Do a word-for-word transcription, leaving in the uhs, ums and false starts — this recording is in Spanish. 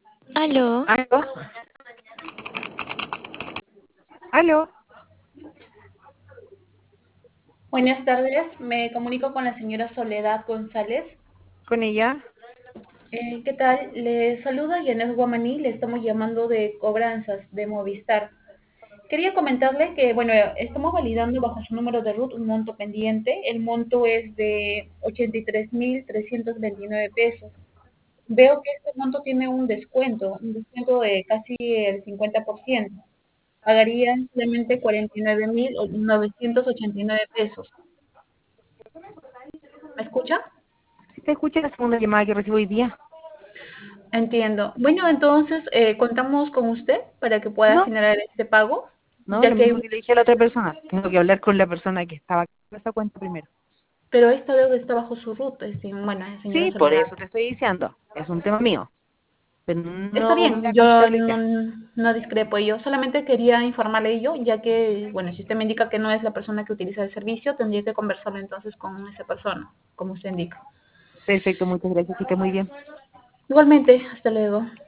Aló, ¿Aló? ¿Aló? Buenas tardes, me comunico con la señora Soledad González. ¿Con ella? Eh, ¿qué tal? Le saluda Yanes Guamaní, le estamos llamando de cobranzas de Movistar. Quería comentarle que, bueno, estamos validando bajo su número de RUT un monto pendiente. El monto es de ochenta y tres mil trescientos veintinueve pesos. Veo que este monto tiene un descuento, un descuento de casi el cincuenta por ciento. Pagarían solamente cuarenta y nueve mil novecientos ochenta y nueve pesos. ¿Me escucha? ¿Sí te escucha la segunda llamada que recibo hoy día? Entiendo. Bueno, entonces eh, contamos con usted para que pueda No, generar este pago, no, ya lo que, mismo que le dije a la otra persona. Tengo que hablar con la persona que estaba con esa cuenta primero. pero esta deuda está bajo su ruta, es decir, bueno, señora Sí, por Soledad. eso te estoy diciendo. Es un tema mío. Pero Está no bien, la yo contabilidad. no, no discrepo. Yo solamente quería informarle yo, ya que, bueno, si usted me indica que no es la persona que utiliza el servicio, tendría que conversarlo entonces con esa persona, como usted indica. Perfecto, muchas gracias. Que esté muy bien. Igualmente, hasta luego.